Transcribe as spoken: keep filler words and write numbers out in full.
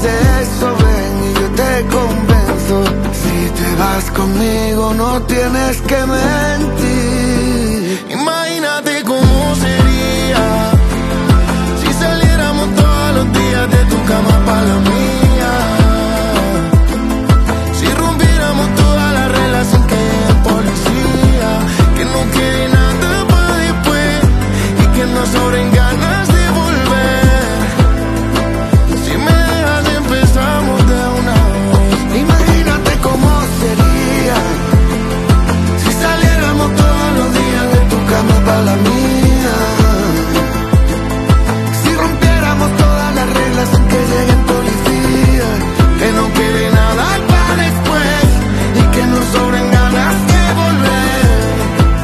de eso, ven y yo te convenzo. Si te vas conmigo no tienes que mentir.